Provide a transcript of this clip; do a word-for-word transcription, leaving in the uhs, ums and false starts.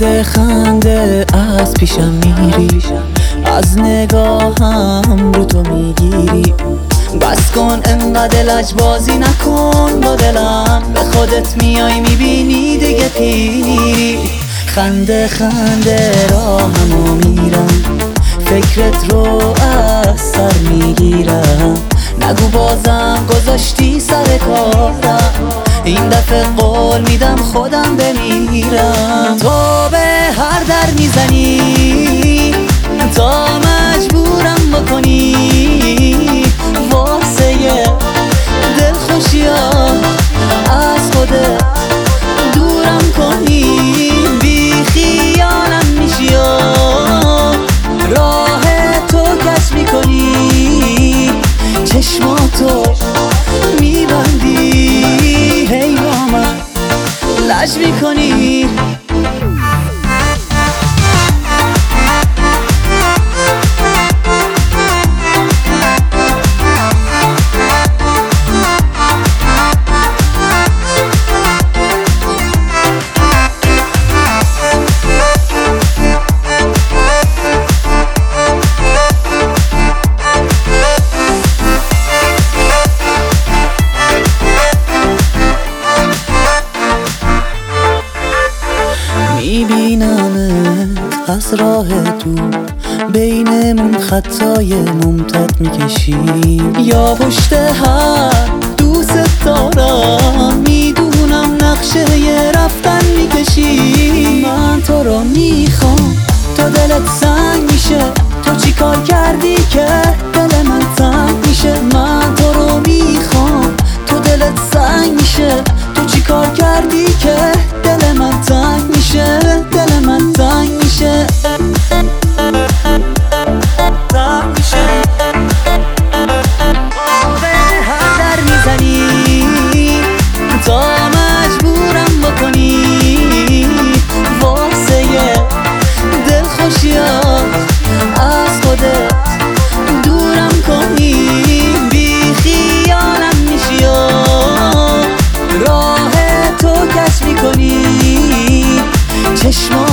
خنده خنده از پیشم میری، از نگاهم رو تو میگیری. بس کن انقدر لجبازی نکن با دلم، به خودت میای میبینی دیگه پیری. خنده خنده راهمو میرم، فکرت رو از سر میگیرم. نگو بازم گذاشتی سر کارم، این دفعه قول میدم خودم بمیرم. تو به هر در میزنی تا مجبورم بکنی، واسه دل خوشی ها از خودت دورم کنی. بی خیالم میشی و راه تو کش میکنی، چشماتو میبندی، هی با من لج میکنی. میبینمت از راه دور، بینمون خطای ممتد میکشی. یا پشت هر دوست دارم میدونم نقشه ی رفتن میکشی. من تو رو میخوام تا دلت سنگ میشه، تو چی کار کردی که دل من تنگ میشه. من تو رو میخوام تو دلت سنگ میشه، تو چی کار کردی که دل من تنگ میشه، دل من تنگ میشه، تنگ میشه. به هر در میزنی تا مجبورم بکنی، واسه دل خوشی ها از خودت دورم کنی. بی خیالم میشی و راه تو کش میکنی، چشم